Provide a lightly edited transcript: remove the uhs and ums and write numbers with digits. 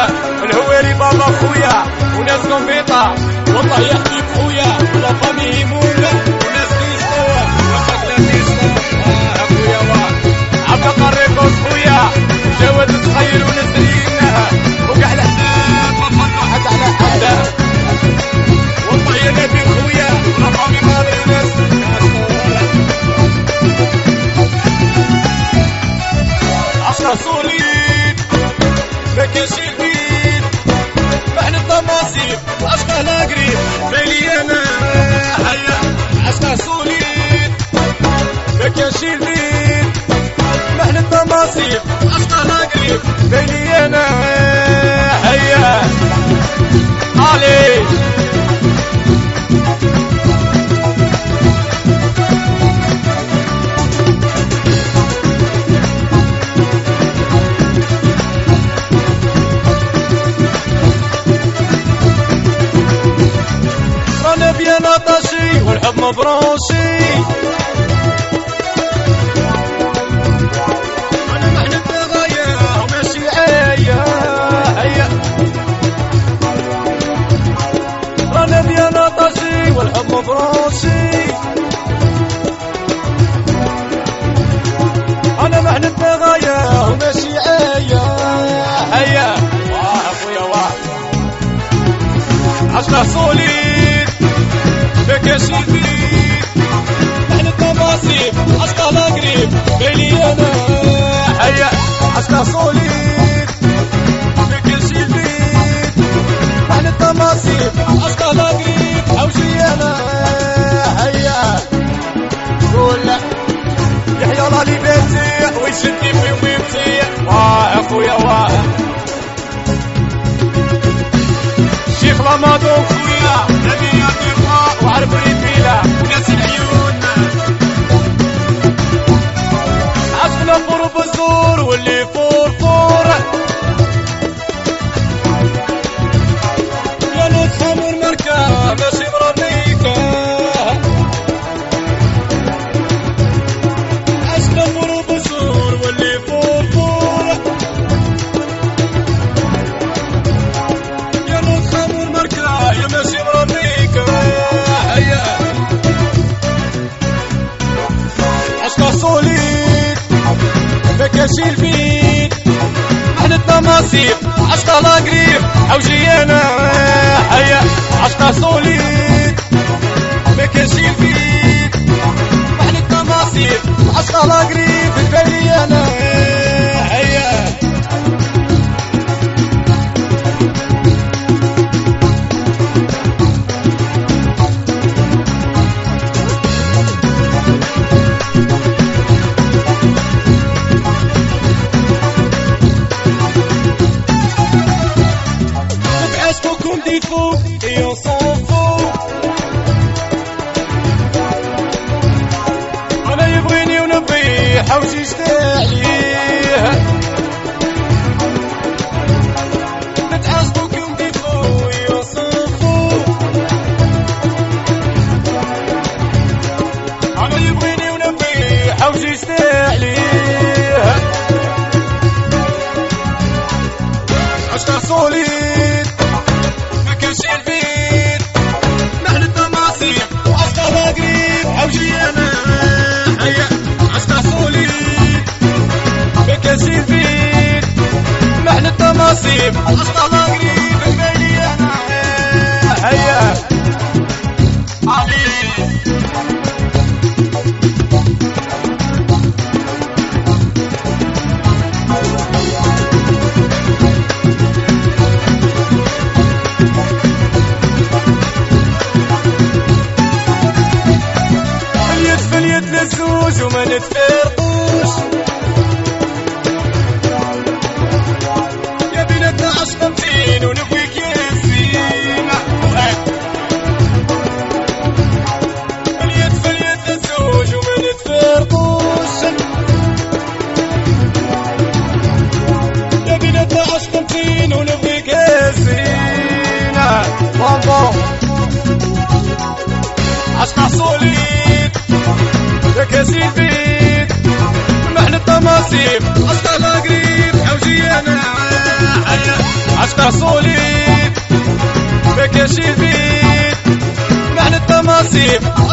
الهواري بابا خويا وناس كومبيطا والله يا حبيب خويا ولا فامي مولا وناس كيسوا وخاك لا تيسوا خويا واه عبد القريقوس خويا جواد التخيل ونسرينها وكاع الحساب ما فضلوا حتى على حدا والله يا نبي خويا ولا فامي ماضي وناس عشرة صوليد ما كاينش جديد محن الطماطيم عشقة لا قريب بالي انا هيا عشقة صوليد ما كاينش جديد محن الطماطيم عشقة لا قريب بالي انا هيا علي انا طاشي والحب مبروشي انا محن الدغايا وماشي عايا هيا رانا بيانا طاشي والحب مبروشي انا محن الدغايا وماشي عايا هيا واه اخويا واه عشرة صوليد كاش جديد محن الطماطيم عشقة لا قريب بالي انا هيا عشقة صوليد كاش جديد محن الطماطيم عشقة لا قريب حوشي انا هيا قول يحيى الله لي بيتي ويشدني في ويبتي واه اخويا واه شيخ رمضان خويا نبي يطيقها وعرب ريفيلا وناس العيون عشقنا فور بزور واللي فور فور يا نص خمر مركة ماشي مرميكة عشقنا فور بزور واللي فور فور يا نص خمر مركة يا ماشي مرميكة هيا عشقة صوليد ما كاش البيت محن الطماطيم عشقة لا قريب حوجي انا هيا عشقة صوليد ما كاش البيت محن الطماطيم عشقة لا قريب بالي انا هيا et on s'en fout. أنا يبغيني ونبيه حوش يشتاعليه نتعصبو كم ديفو et on s'en fout. أنا يبغيني ونبيه حوش يشتاعليه عشقة صوليد كاش البيت محن الطماطيم عشقة لا قريب حوجي انا هيا عشقة صوليد كاش البيت محن الطماطيم عشقة لا قريب بالي انا هيا علي نزوج وما نتفرقوش يا بناتنا عشقة متين ونبغيك يا زينة فاليد نزوج وما نتفرقوش يا بناتنا عشقة متين ونبغيك يا زينة بون عشقة صوليد كاس البيت محن الطماطيم عشقة لا قريب حوجي انا عشقة يا صولي بك يا شيبيت نحن التماصيب